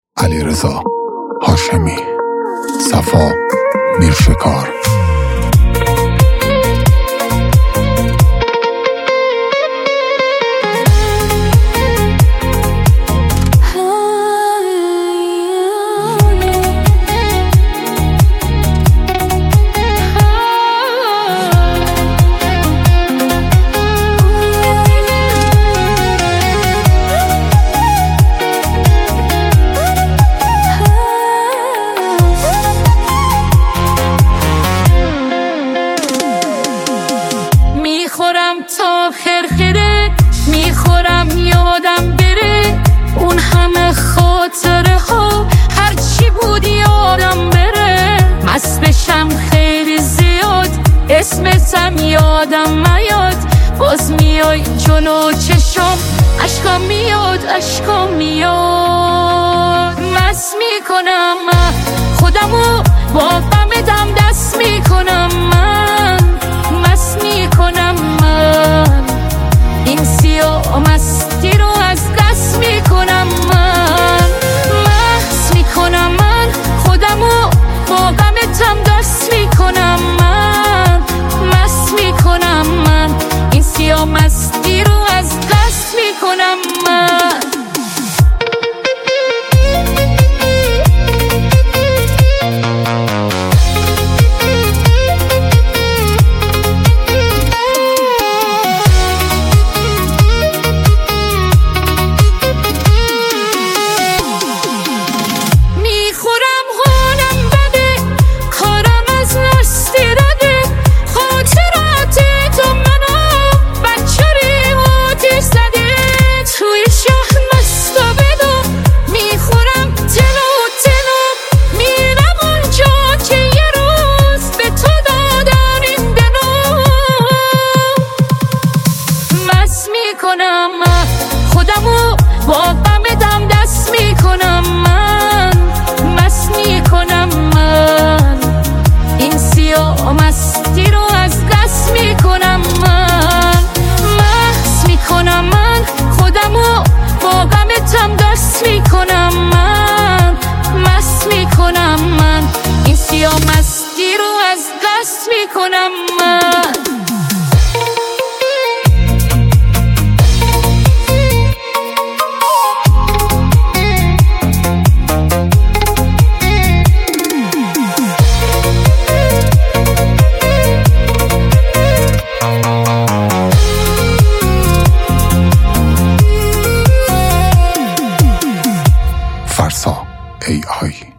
علیرضا هاشمی، صفا میرشکار. تا خرخره میخورم یادم بره اون همه خاطره ها هرچی بود یادم بره. مست بشم خیلی زیاد اسمتم یادم میاد، باز میای جلو چشم اشکام میاد. مست میکنم خودمو با غم دم دست میکنم، من مست میکنم این سیاه مستی رو از دست میکنم، من مست میکنم خودمو با غمتم دست میکنم، من مست میکنم این سیاه مستی رو از دست میکنم من. خودمو با غم دم دست میکنم، من مست میکنم این سیاه مستی رو از دست میکنم، من مست میکنم خودمو با غمتم دست میکنم، من مست میکنم این سیاه مستی رو از دست میکنم من. فرسا AI